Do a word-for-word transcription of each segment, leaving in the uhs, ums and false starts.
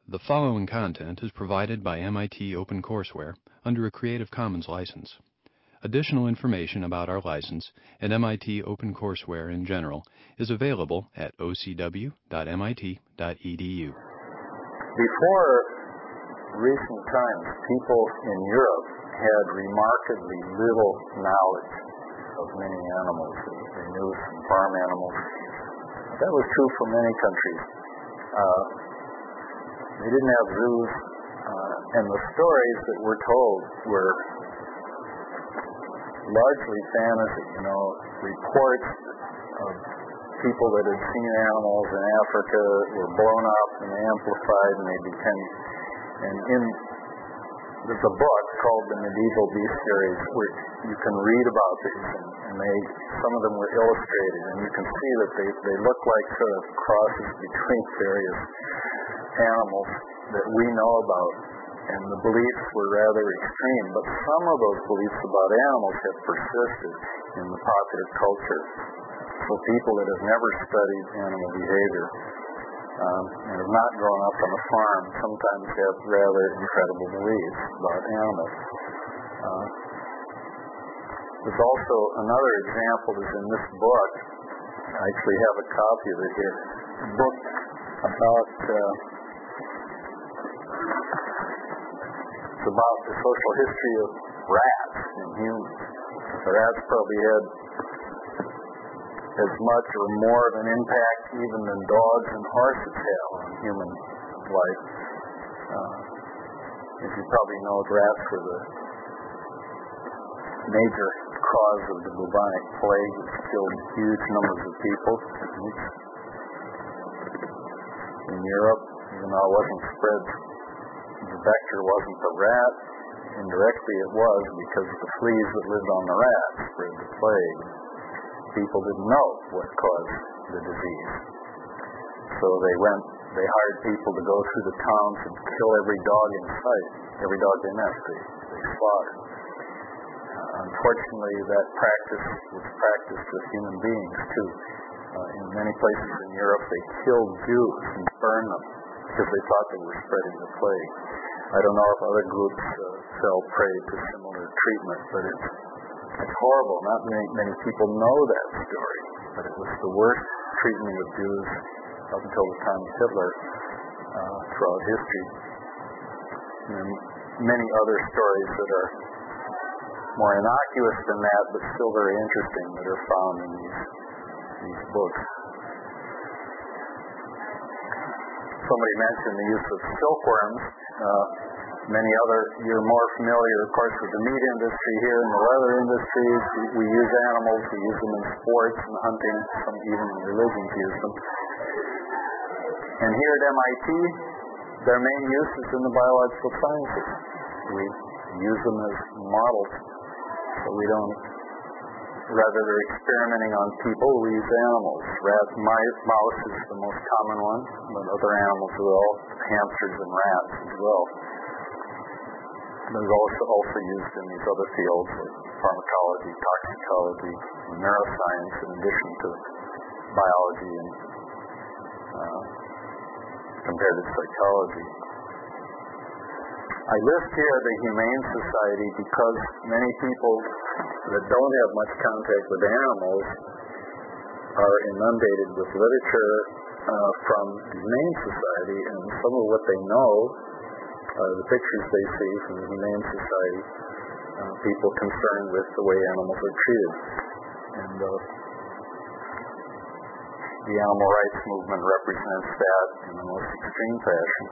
The following content is provided by M I T OpenCourseware under a Creative Commons license. Additional information about our license and M I T OpenCourseware in general is available at o c w dot m i t dot e d u. Before recent times, people in Europe had remarkably little knowledge of many animals. They knew some farm animals. That was true for many countries. Uh, they didn't have zoos, uh, and the stories that were told were largely fantasy, you know, reports of people that had seen animals in Africa were blown up and amplified, and they became, and in, there's a book called The Medieval Bestiaries where you can read about these, and, and they, some of them were illustrated, and you can see that they, they look like sort of crosses between various animals that we know about, and the beliefs were rather extreme, but some of those beliefs about animals have persisted in the popular culture. So people that have never studied animal behavior um, and have not grown up on a farm sometimes have rather incredible beliefs about animals. Uh, there's also another example is in this book. I actually have a copy of it here. A book about uh, it's about the social history of rats and humans. The rats probably had as much or more of an impact even than dogs and horses have on human life. Uh, as you probably know, rats were the major cause of the bubonic plague, which killed huge numbers of people in Europe, even though it wasn't spread. The vector wasn't the rat. Indirectly it was because the fleas that lived on the rat spread the plague. People didn't know what caused the disease. So they went, they hired people to go through the towns and kill every dog in sight. Every dog they met, they, they slaughtered. Uh, unfortunately, that practice was practiced with human beings too. Uh, in many places in Europe, they killed Jews and burned them because they thought they were spreading the plague. I don't know if other groups uh, fell prey to similar treatment, but it's It's horrible. Not many, many people know that story, but it was the worst treatment of Jews up until the time of Hitler uh, throughout history. And many other stories that are more innocuous than that, but still very interesting, that are found in these, these books. Somebody mentioned the use of silkworms. Uh, Many other, you're more familiar, of course, with the meat industry here and the leather industries. We, we use animals, we use them in sports and hunting, some even in religions use them. And here at M I T, their main use is in the biological sciences. We use them as models, so we don't, rather than experimenting on people, we use animals. Rat, mice, mouse is the most common one, but other animals as well, hamsters and rats as well. There's also also used in these other fields like pharmacology, toxicology, and neuroscience, in addition to biology and uh, comparative psychology. I list here the Humane Society because many people that don't have much contact with animals are inundated with literature uh, from the Humane Society, and some of what they know Uh, the pictures they see from the Humane Society, uh, people concerned with the way animals are treated. And uh, the animal rights movement represents that in the most extreme fashion,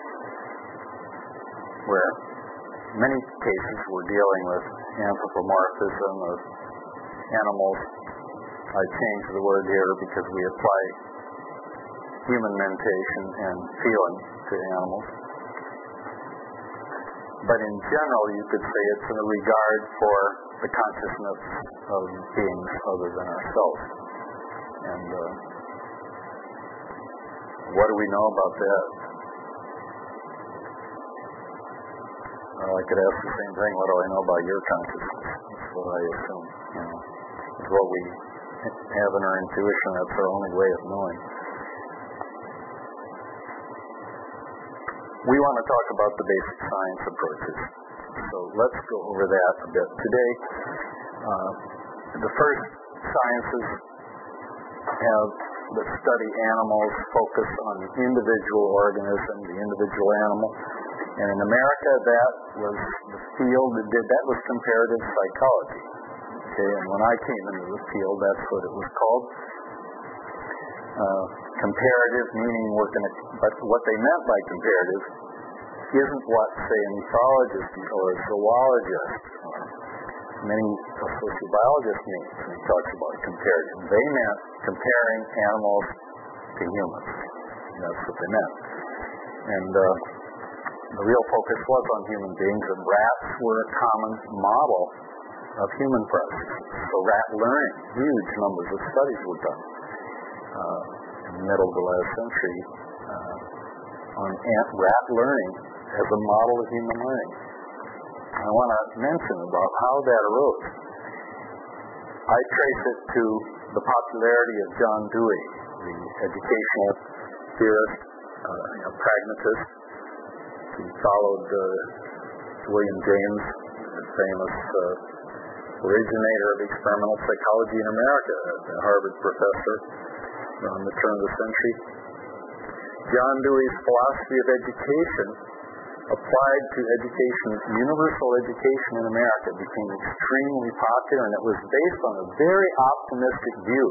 where in many cases we're dealing with anthropomorphism of animals. I changed the word here because we apply human mentation and feeling to animals. But in general, you could say it's in a regard for the consciousness of beings other than ourselves. And uh, what do we know about that? Well, I could ask the same thing. What do I know about your consciousness? That's what I assume. You know, it's what we have in our intuition. That's our only way of knowing. we want to talk about the basic science approaches. So let's go over that a bit today. Uh, the first sciences have that study animals focus on the individual organism, the individual animal. And in America, that was the field that did, that was comparative psychology. Okay, and when I came into the field, that's what it was called. Uh, comparative, meaning we're going to, but what they meant by comparative isn't what, say, a nephrologist or a zoologist or many sociobiologists mean when he talks about comparative. They meant comparing animals to humans. And that's what they meant. And uh, the real focus was on human beings, and rats were a common model of human process. So rat learning, huge numbers of studies were done uh, in the middle of the last century uh, on ant rat learning as a model of human learning. I want to mention about how that arose. I trace it to the popularity of John Dewey, the educational theorist, uh, a pragmatist. He followed uh, William James, the famous uh, originator of experimental psychology in America, a Harvard professor around the turn of the century. John Dewey's philosophy of education applied to education, universal education in America, became extremely popular, and it was based on a very optimistic view.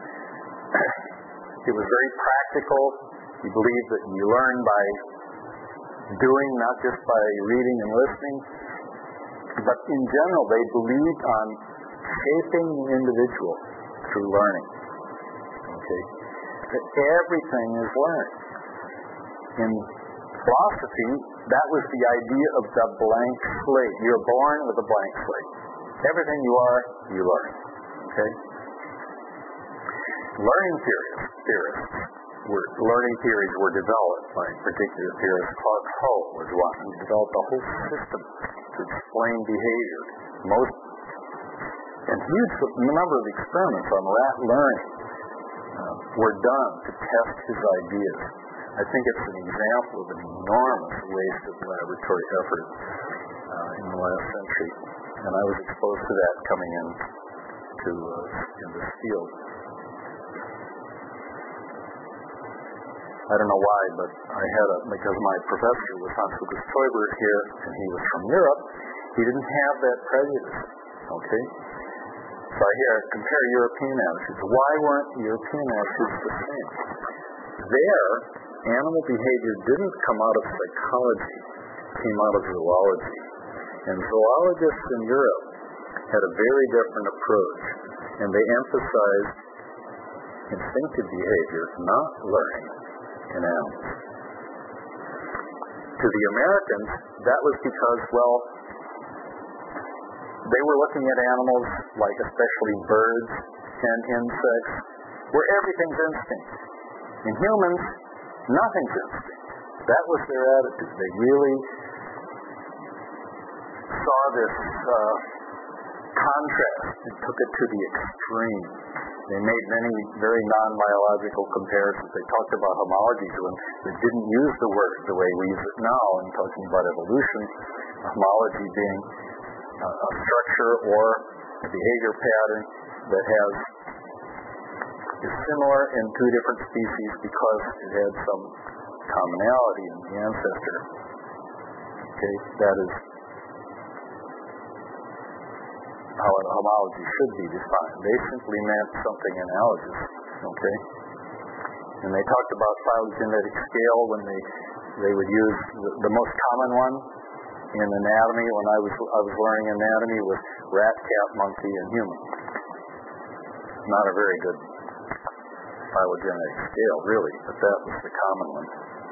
It was very practical. He believed that you learn by doing, not just by reading and listening. But in general, they believed on shaping the individual through learning. Okay? That everything is learned. In philosophy, that was the idea of the blank slate. You're born with a blank slate. Everything you are, you learn. Okay? Learning theorists, theorists were, learning theories were developed by particular theorists. Clark Hull was one who developed a whole system to explain behavior. Most, and huge number of experiments on rat learning uh, were done to test his ideas. I think it's an example of an enormous waste of laboratory effort uh, in the last century. And I was exposed to that coming in to uh, in this field. I don't know why, but I had a, because my professor was Hans Lucas Teuber here, and he was from Europe, he didn't have that prejudice. Okay? So I hear, compare European attitudes. Why weren't European attitudes the same? There, animal behavior didn't come out of psychology, it came out of zoology. And zoologists in Europe had a very different approach, and they emphasized instinctive behavior, not learning, in animals. To the Americans, that was because, well, they were looking at animals, like especially birds and insects, where everything's instinct. In humans, nothing's instinct. That was their attitude. They really saw this uh, contrast and took it to the extreme. They made many very non-biological comparisons. They talked about homologies when they didn't use the word the way we use it now in talking about evolution. Homology being uh, a structure or a behavior pattern that has is similar in two different species because it had some commonality in the ancestor. Okay, that is how an homology should be defined. They simply meant something analogous. Okay, and they talked about phylogenetic scale when they they would use the, the most common one in anatomy. When I was I was learning anatomy was rat, cat, monkey, and human. Not a very good phylogenetic scale, really, but that was the common one.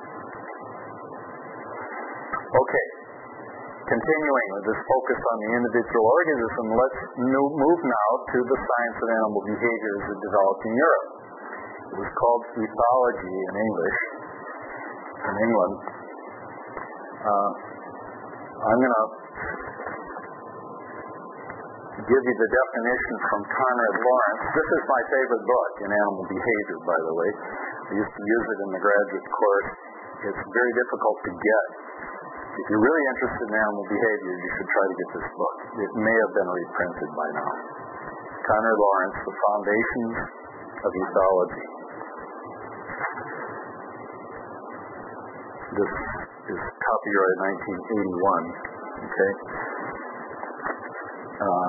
Okay, continuing with this focus on the individual organism, let's move now to the science of animal behavior as it developed in Europe. It was called ethology in English, in England. Uh, I'm going to give you the definition from Conrad Lawrence. This is my favorite book in animal behavior, by the way. I used to use it in the graduate course. it's very difficult to get. If you're really interested in animal behavior, you should try to get this book. It may have been reprinted by now. Connor Lawrence, The Foundations of Ethology. This is copyright nineteen eighty-one. Okay. Uh,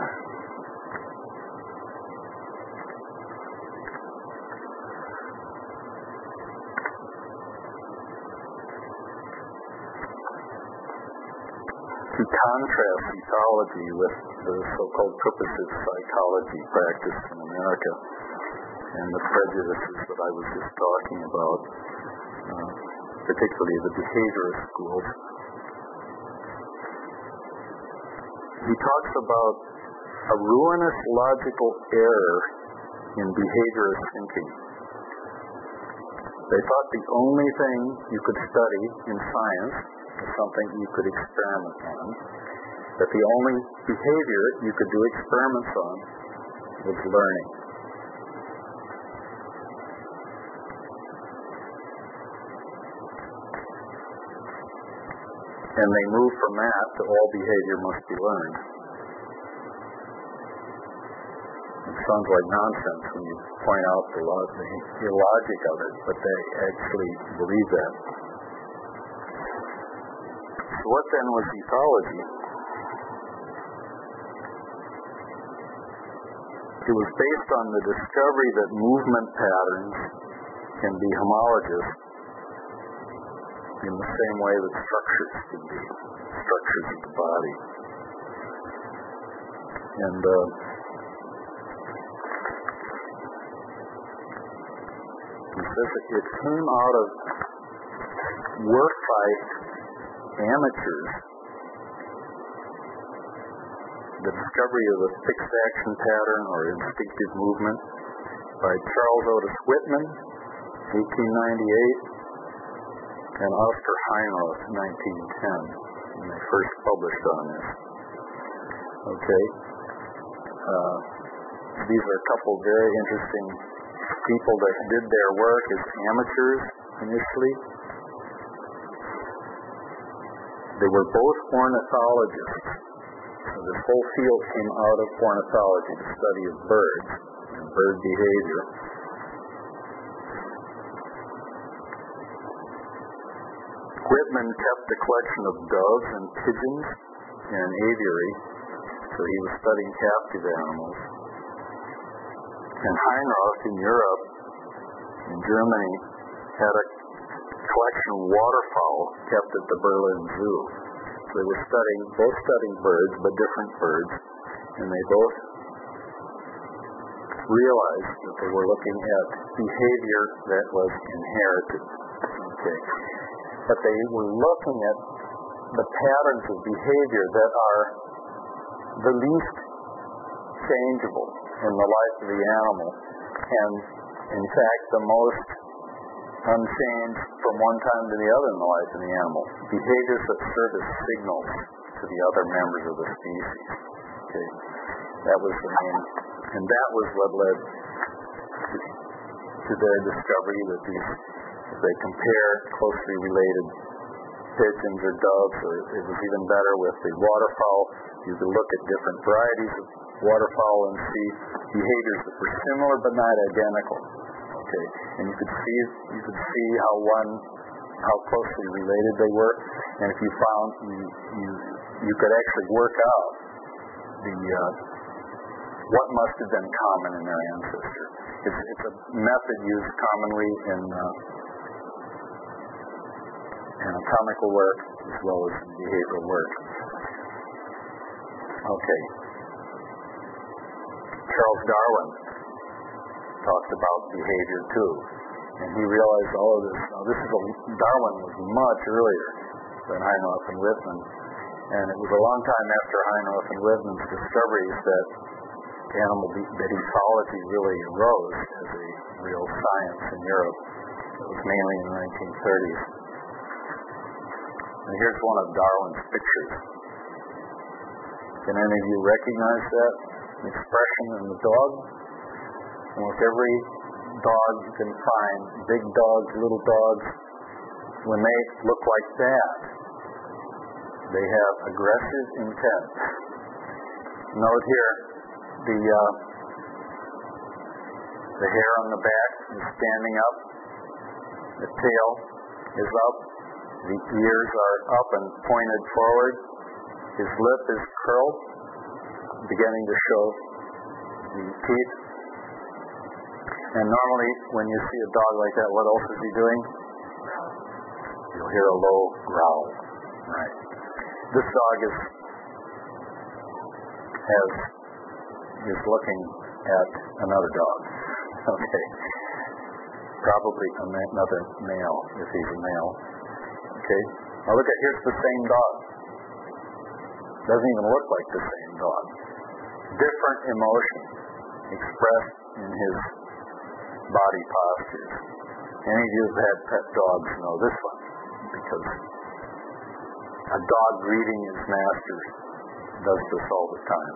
to contrast ethology with the so-called purposive psychology practice in America and the prejudices that I was just talking about, uh, particularly the behaviorist schools. He talks about a ruinous logical error in behaviorist thinking. They thought the only thing you could study in science was something you could experiment on, that the only behavior you could do experiments on was learning. And they moved from that to all behavior must be learned. It sounds like nonsense when you point out the, lo- the illogic of it, but they actually believe that. So what then was ethology? It was based on the discovery that movement patterns can be homologous in the same way that structures can be, structures of the body. And uh, he says it came out of work by amateurs, the discovery of a fixed action pattern or instinctive movement by Charles Otis Whitman, eighteen ninety-eight, and Oscar Heinroth, nineteen ten, when they first published on this. Okay. Uh, these are a couple very interesting people that did their work as amateurs initially. They were both ornithologists. So this whole field came out of ornithology, the study of birds and bird behavior. Whitman kept a collection of doves and pigeons in an aviary, so he was studying captive animals. And Heinroth in Europe, in Germany, had a collection of waterfowl kept at the Berlin Zoo. They were studying, both studying birds, but different birds, and they both realized that they were looking at behavior that was inherited. Okay. But they were looking at the patterns of behavior that are the least changeable in the life of the animal, and in fact the most unchanged from one time to the other in the life of the animal. Behaviors that serve as signals to the other members of the species. Okay, that was the main, and that was what led to, to their discovery that these, if they compare closely related pigeons or doves, or it was even better with the waterfowl, you could look at different varieties of waterfowl and see behaviors that were similar but not identical. Okay, and you could see you could see how one how closely related they were, and if you found you you, you could actually work out the uh, what must have been common in their ancestor. It's, it's a method used commonly in uh, anatomical work as well as in behavioral work. Okay. Charles Darwin talked about behavior too, and he realized all of this. Now, this is a, Darwin was much earlier than Heinroth and Whitman, and it was a long time after Heinroth and Whitman's discoveries that animal be- that ethology really arose as a real science in Europe. It was mainly in the nineteen thirties. And here's one of Darwin's pictures. Can any of you recognize that expression in the dog? Almost every dog you can find, big dogs, little dogs, when they look like that, they have aggressive intent. Note here, the uh, the hair on the back is standing up, the tail is up, the ears are up and pointed forward, his lip is curled, beginning to show the teeth. And normally, when you see a dog like that, what else is he doing? You'll hear a low growl. Right. This dog is has is looking at another dog. Okay. Probably another male, if he's a male. Okay. Now look at, here's the same dog. Doesn't even look like the same dog. Different emotion expressed in his body postures. Any of you who've had pet dogs know this one, because a dog greeting his master does this all the time.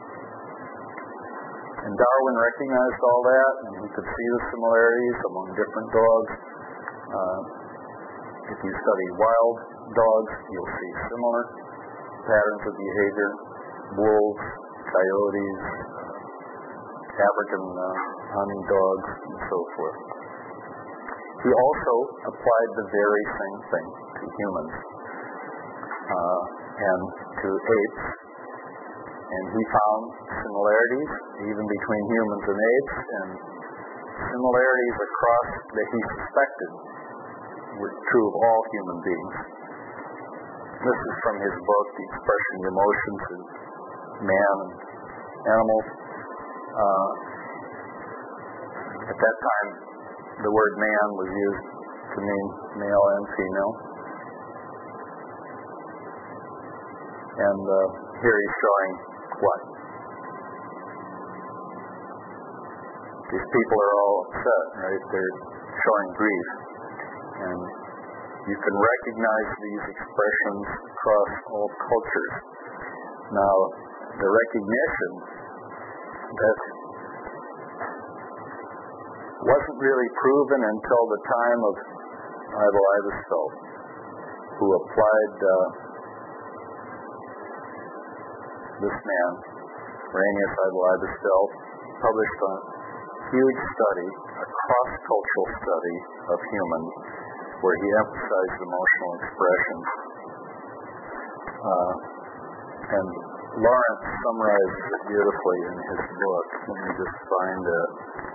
And Darwin recognized all that, and he could see the similarities among different dogs. Uh, if you study wild dogs, you'll see similar patterns of behavior. Wolves, coyotes, uh, African uh, hunting dogs, and so forth. He also applied the very same thing to humans uh, and to apes, and he found similarities even between humans and apes, and similarities across that he suspected were true of all human beings. This is from his book, The Expression of Emotions in Man and Animals. Uh, at that time, the word man was used to mean male and female. And uh, here he's showing what? These people are all upset, right? They're showing grief. And you can recognize these expressions across all cultures. Now, the recognition that wasn't really proven until the time of Ivo Ivesfeld, who applied uh, this man, Arrhenius Ivo Ivesfeld, published a huge study, a cross-cultural study of humans, where he emphasized emotional expression. Uh, and Lawrence summarizes it beautifully in his book. Let me just find it.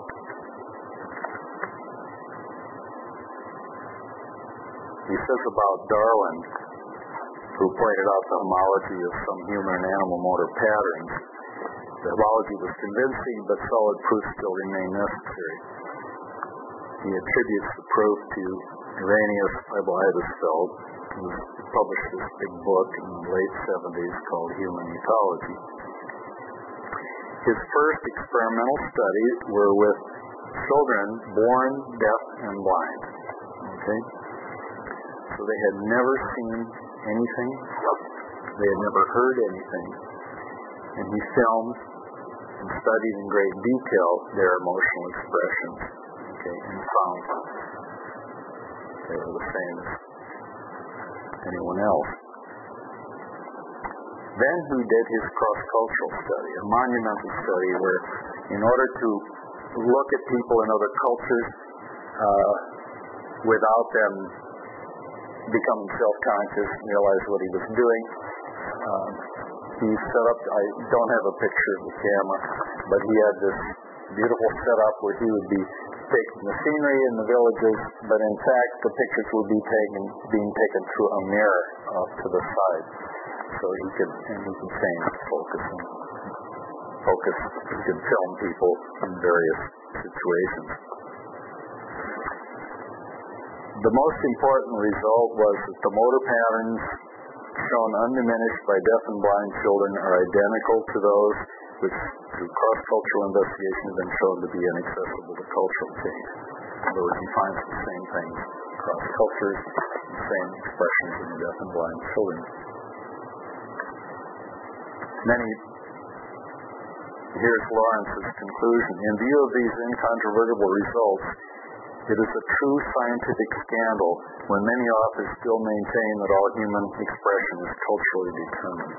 He says about Darwin, who pointed out the homology of some human and animal motor patterns. The homology was convincing, but solid proof still remained necessary. He attributes the proof to Arrhenius Ivo Ivesfeld, who published this big book in the late seventies called Human Ecology. His first experimental studies were with children born deaf and blind. Okay? So they had never seen anything. They had never heard anything. And he filmed and studied in great detail their emotional expressions. Okay? And found they were the same as anyone else. Then he did his cross-cultural study, a monumental study where, in order to look at people in other cultures uh, without them becoming self-conscious and realize what he was doing, uh, he set up, I don't have a picture of the camera, but he had this beautiful setup where he would be taking the scenery in the villages, but in fact the pictures would be taken, being taken through a mirror off to the side. So he could, and he could change focus and focus, he could film people in various situations. The most important result was that the motor patterns shown undiminished by deaf and blind children are identical to those which, through cross-cultural investigation, have been shown to be inaccessible to cultural change. In other words, he finds the same things across cultures, the same expressions in the deaf and blind children. Many, here's Lawrence's conclusion. In view of these incontrovertible results, It is a true scientific scandal when many authors still maintain that all human expression is culturally determined.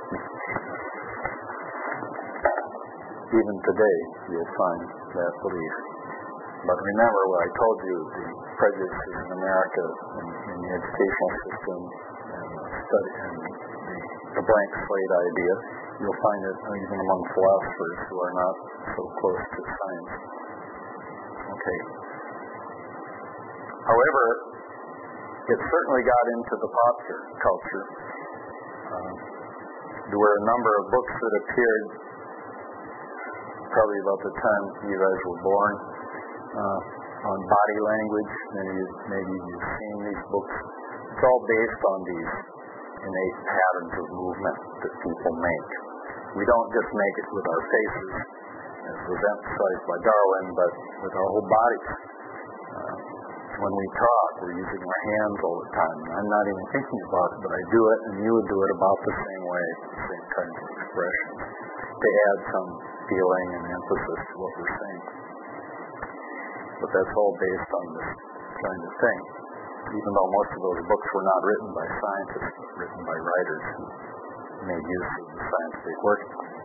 Even today, you'll find that belief. But remember what I told you, the prejudices in America in, in the educational system and the study and the, the blank slate idea. You'll find it even among philosophers who are not so close to science. Okay. However, it certainly got into the popular culture. Uh, there were a number of books that appeared probably about the time you guys were born uh, on body language. Maybe, maybe you've seen these books. It's all based on these innate patterns of movement that people make. We don't just make it with our faces, as was emphasized by Darwin, but with our whole bodies. Uh, when we talk, we're using our hands all the time. And I'm not even thinking about it, but I do it, and you would do it about the same way, the same kinds of expressions, to add some feeling and emphasis to what we're saying. But that's all based on this kind of thing, even though most of those books were not written by scientists, but written by writers who made use of the scientific work.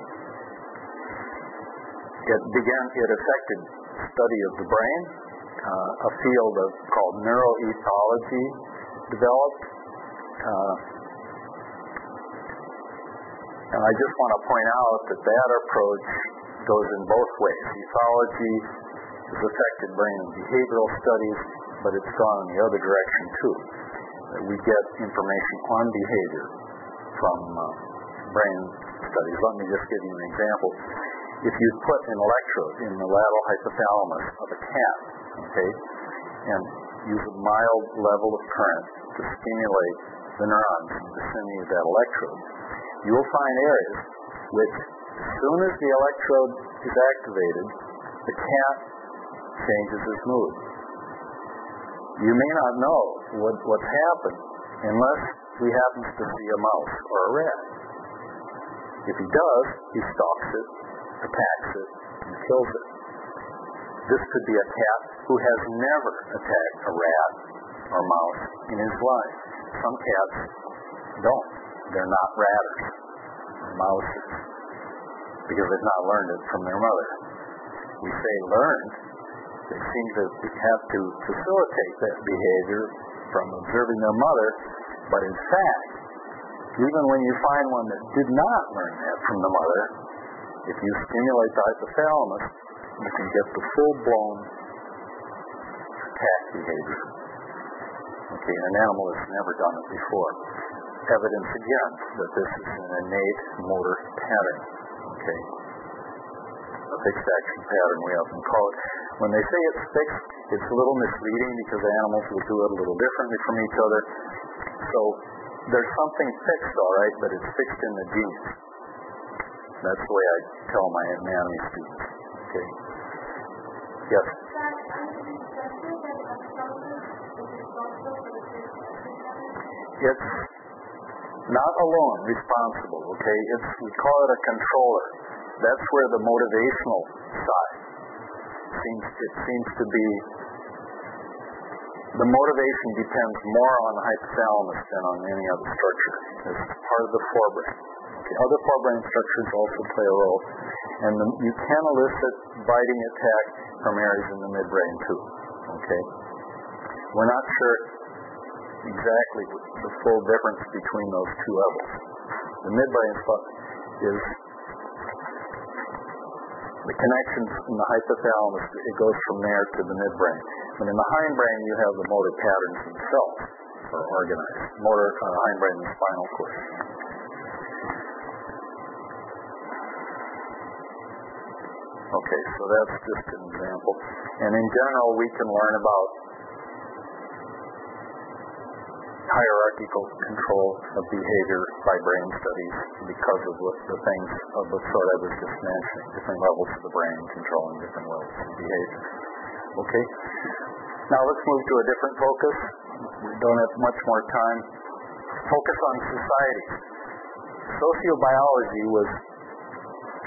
It began, it affected study of the brain. Uh, a field of, called neuroethology developed. Uh, and I just want to point out that that approach goes in both ways. Ethology has affected brain and behavioral studies, but it's gone in the other direction too. That we get information on behavior from uh, brain studies. Let me just give you an example. If you put an electrode in the lateral hypothalamus of a cat, okay, and use a mild level of current to stimulate the neurons in the vicinity of that electrode, you will find areas which, as soon as the electrode is activated, the cat changes its mood. You may not know what, what's happened unless he happens to see a mouse or a rat. If he does, he stalks it, attacks it, and kills it. This could be a cat who has never attacked a rat or mouse in his life. Some cats don't. They're not ratters or mousers because they've not learned it from their mother. We say learned. They seem to have to facilitate that behavior from observing their mother, but in fact, even when you find one that did not learn that from the mother, if you stimulate the hypothalamus, you can get the full-blown attack behavior. Okay, an animal has never done it before. Evidence again that this is an innate motor pattern. Okay, a fixed action pattern we often call it. When they say it's fixed, it's a little misleading because animals will do it a little differently from each other. So there's something fixed, all right, but it's fixed in the genes. That's the way I tell my anatomy students. Okay. Yes. It's not alone responsible. Okay. It's we call it a controller. That's where the motivational side seems. It seems to be. The motivation depends more on the hypothalamus than on any other structure. It's part of the forebrain. Okay. Other forebrain structures also play a role, and the, you can elicit biting attack from areas in the midbrain too. Okay. We're not sure exactly the full difference between those two levels. The midbrain is the connections in the hypothalamus. It goes from there to the midbrain. And in the hindbrain, you have the motor patterns themselves are organized. Motor, uh, hindbrain, and spinal cord. Okay, so that's just an example. And in general, we can learn about hierarchical control of behavior by brain studies because of what the things of the sort I was just mentioning, different levels of the brain controlling different levels of behavior. Okay? Now let's move to a different focus. We don't have much more time. Focus on society. Sociobiology was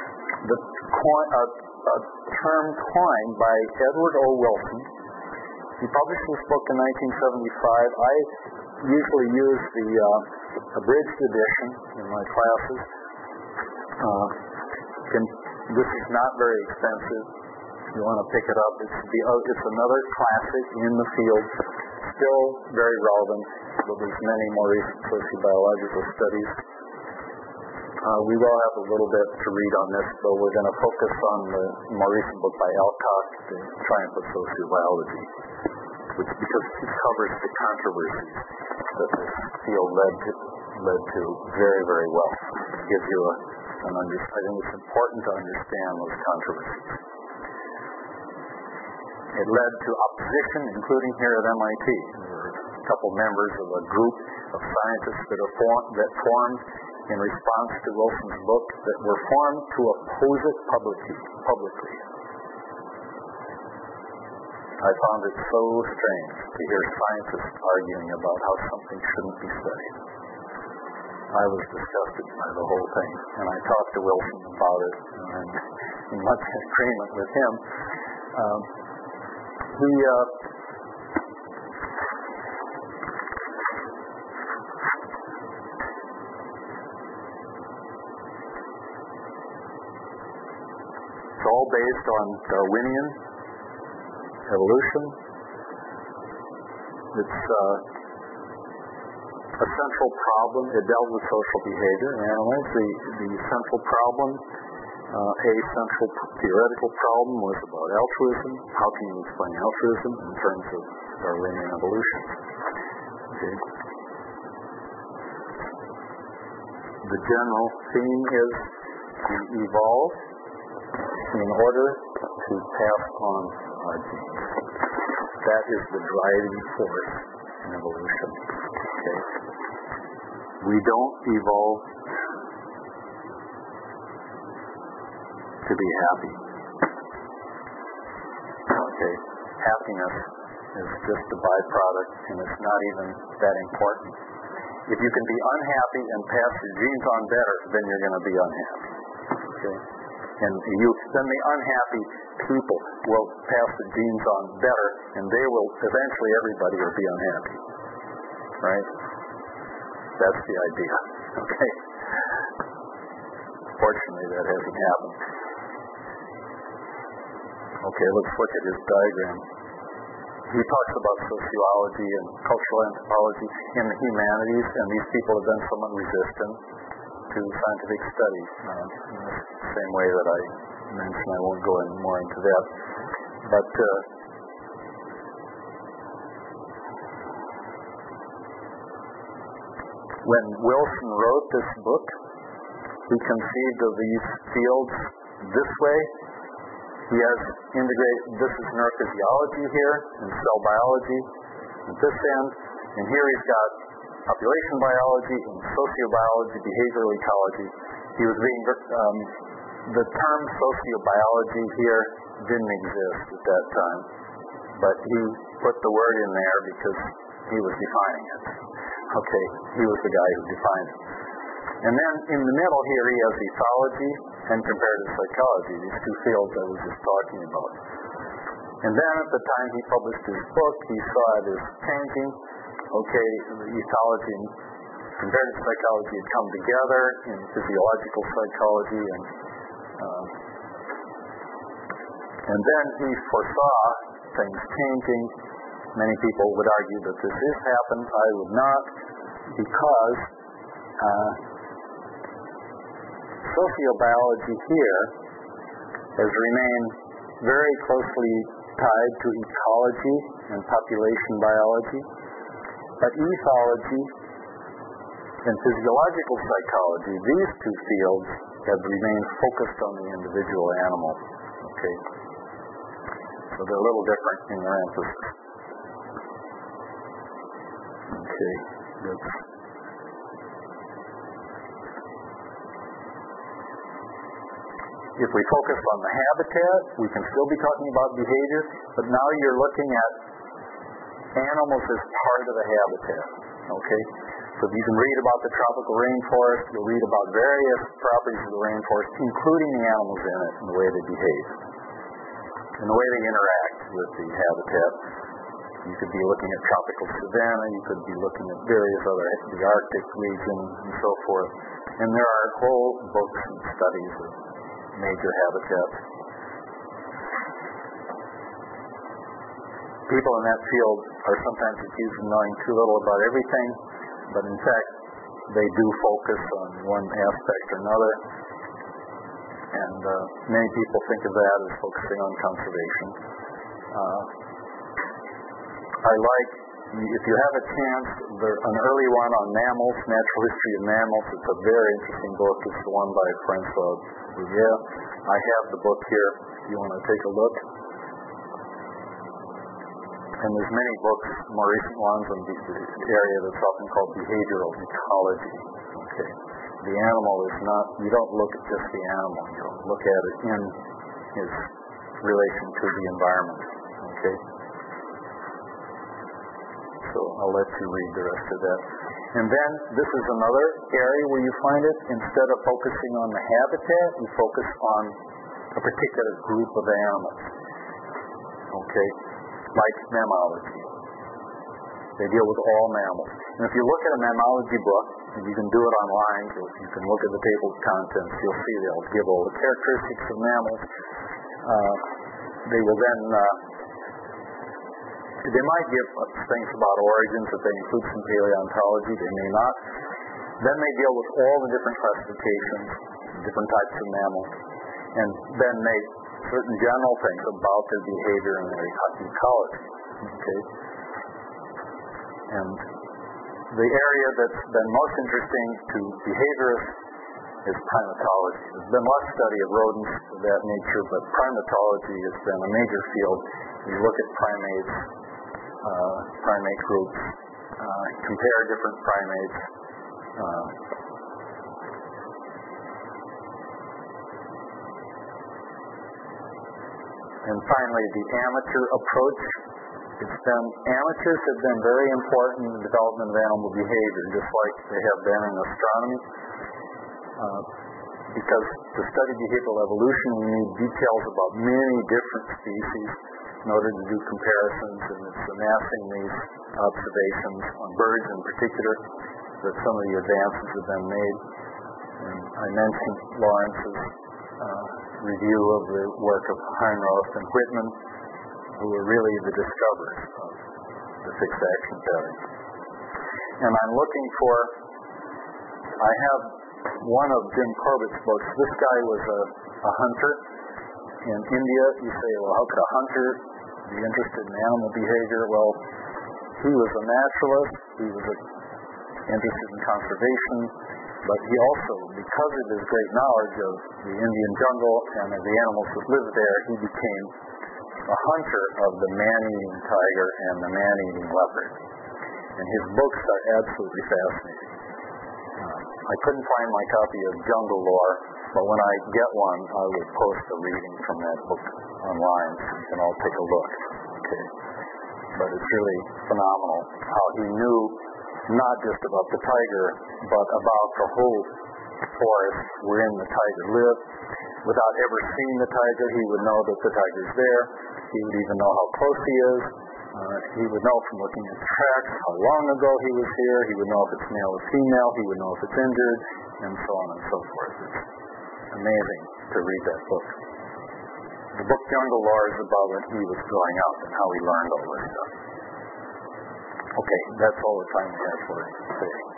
the coin, a, a term coined by Edward O. Wilson He published this book in nineteen seventy-five. I usually use the uh, abridged edition in my classes. Uh, can, this is not very expensive. If you want to pick it up, it's, the, uh, it's another classic in the field, still very relevant, but there's many more recent sociobiological studies. Uh, we will have a little bit to read on this, though we're going to focus on the more recent book by Alcock, The Triumph of Sociobiology, which because it covers the controversies that this field led to, led to very, very well. It gives you a, an under, I think it's important to understand those controversies. It led to opposition, including here at M I T. There were a couple members of a group of scientists that, are form, that formed in response to Wilson's book that were formed to oppose it publicly. publicly. I found it so strange to hear scientists arguing about how something shouldn't be studied. I was disgusted by the whole thing, and I talked to Wilson about it, and I'm in much agreement with him. Um, he uh, It's all based on Darwinian evolution. It's uh, a central problem. It dealt with social behavior in animals. The, the central problem, uh, a central theoretical problem was about altruism. How can you explain altruism in terms of Darwinian evolution? Okay. The general theme is we evolve in order to pass on our genes. That is the driving force in evolution. Okay? We don't evolve to be happy. Okay? Happiness is just a byproduct, and it's not even that important. If you can be unhappy and pass your genes on better, then you're going to be unhappy. Okay? And you, then the unhappy people will pass the genes on better, and they will, eventually everybody will be unhappy. Right? That's the idea. Okay? Fortunately, that hasn't happened. Okay, let's look at his diagram. He talks about sociology and cultural anthropology in the humanities, and these people have been somewhat resistant to scientific studies. Uh, in the same way that I mentioned, I won't go any more into that. But uh, when Wilson wrote this book, he conceived of these fields this way. He has integrated, this is neurophysiology here, and cell biology at this end, and here he's got population biology and sociobiology, behavioral ecology. He was being, um, the term sociobiology here didn't exist at that time, but he put the word in there because he was defining it. Okay, he was the guy who defined it. And then in the middle here he has ethology and comparative psychology, these two fields I was just talking about. And then at the time he published his book, he saw it as changing. Okay, the ethology and comparative psychology had come together in physiological psychology, and uh, and then he foresaw things changing. Many people would argue that this is happened. I would not, because uh, sociobiology here has remained very closely tied to ecology and population biology. But ethology and physiological psychology, these two fields have remained focused on the individual animal. Okay? So they're a little different in their emphasis. Okay. That's if we focus on the habitat, we can still be talking about behavior, but now you're looking at animals as part of the habitat. Okay? So you can read about the tropical rainforest, you'll read about various properties of the rainforest, including the animals in it and the way they behave, and the way they interact with the habitat. You could be looking at tropical savanna, you could be looking at various other, the Arctic region, and so forth. And there are whole books and studies of major habitats. People in that field are sometimes accused of knowing too little about everything, but in fact, they do focus on one aspect or another. And uh, many people think of that as focusing on conservation. Uh, I like, if you have a chance, there, an early one on mammals, Natural History of Mammals. It's a very interesting book. It's the one by Francois Bouvier. I have the book here if you want to take a look. And there's many books, more recent ones, in the, the area that's often called behavioral ecology. Okay. The animal is not, you don't look at just the animal, you look at it in his relation to the environment. Okay. So I'll let you read the rest of that. And then this is another area where you find it, instead of focusing on the habitat, you focus on a particular group of animals. Okay. Like mammalogy. They deal with all mammals. And if you look at a mammalogy book, and you can do it online, you can look at the table of contents, you'll see they'll give all the characteristics of mammals. Uh, they will then, uh, they might give things about origins, if they include some paleontology, they may not. Then they deal with all the different classifications, different types of mammals, and then make certain general things about their behavior and their ecology. Okay? And the area that's been most interesting to behaviorists is primatology. There's been less study of rodents of that nature, but primatology has been a major field. You look at primates, uh, primate groups, uh, compare different primates, uh, and finally, the amateur approach. It's been, amateurs have been very important in the development of animal behavior, just like they have been in astronomy. Uh, because to study behavioral evolution, we need details about many different species in order to do comparisons, and it's amassing these observations on birds in particular that some of the advances have been made. And I mentioned Lawrence's uh, review of the work of Heinroth and Whitman, who were really the discoverers of the fixed action pattern. And I'm looking for, I have one of Jim Corbett's books. This guy was a, a hunter in India. You say, well, how could a hunter be interested in animal behavior? Well, he was a naturalist. He was a, interested in conservation. But he also, because of his great knowledge of the Indian jungle and of the animals that lived there, he became a hunter of the man-eating tiger and the man-eating leopard. And his books are absolutely fascinating. Uh, I couldn't find my copy of Jungle Lore, but when I get one, I would post a reading from that book online, so you can all take a look. Okay. But it's really phenomenal how he knew not just about the tiger, but about the whole forest wherein the tiger lived. Without ever seeing the tiger, he would know that the tiger's there. He would even know how close he is. Uh, he would know from looking at the tracks how long ago he was here. He would know if it's male or female. He would know if it's injured, and so on and so forth. It's amazing to read that book. The book Jungle Lore is about when he was growing up and how he learned all this stuff. Okay, that's all the time we have for today.